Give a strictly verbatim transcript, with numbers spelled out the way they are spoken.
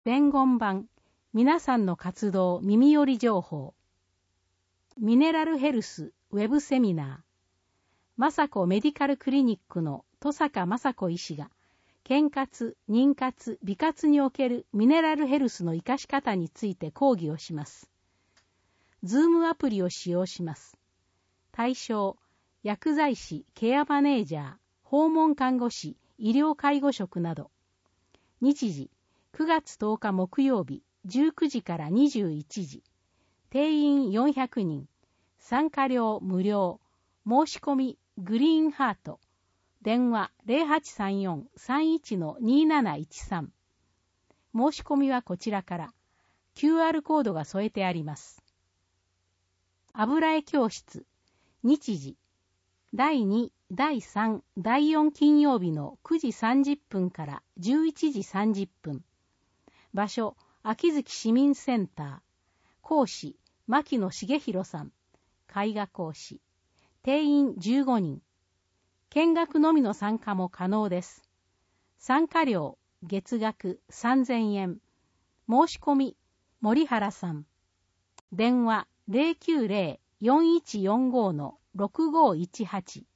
伝言版、皆さんの活動耳寄り情報。ミネラルヘルスウェブセミナー。雅子メディカルクリニックの戸坂雅子医師が、健活、妊活、美活におけるミネラルヘルスの生かし方について講義をします。ズームアプリを使用します。対象、薬剤師、ケアマネージャー、訪問看護師、医療介護職など。日時、くがつとおか木曜日、じゅうくじからにじゅういちじ。定員よんひゃくにん。参加料無料。申し込み、グリーンハート。電話 ゼロはちさんよん さんいち になないちさん。申し込みはこちらから。キューアール コードが添えてあります。油絵教室。日時。だいに、だいさん、だいよん金曜日のくじさんじゅっぷんからじゅういちじさんじゅっぷん。場所、秋月市民センター。講師、牧野茂弘さん。絵画講師。定員じゅうごにん。見学のみの参加も可能です。参加料、月額さんぜんえん。申し込み、森原さん。電話 ゼロきゅうゼロ よんいちよんご ろくごいちはち。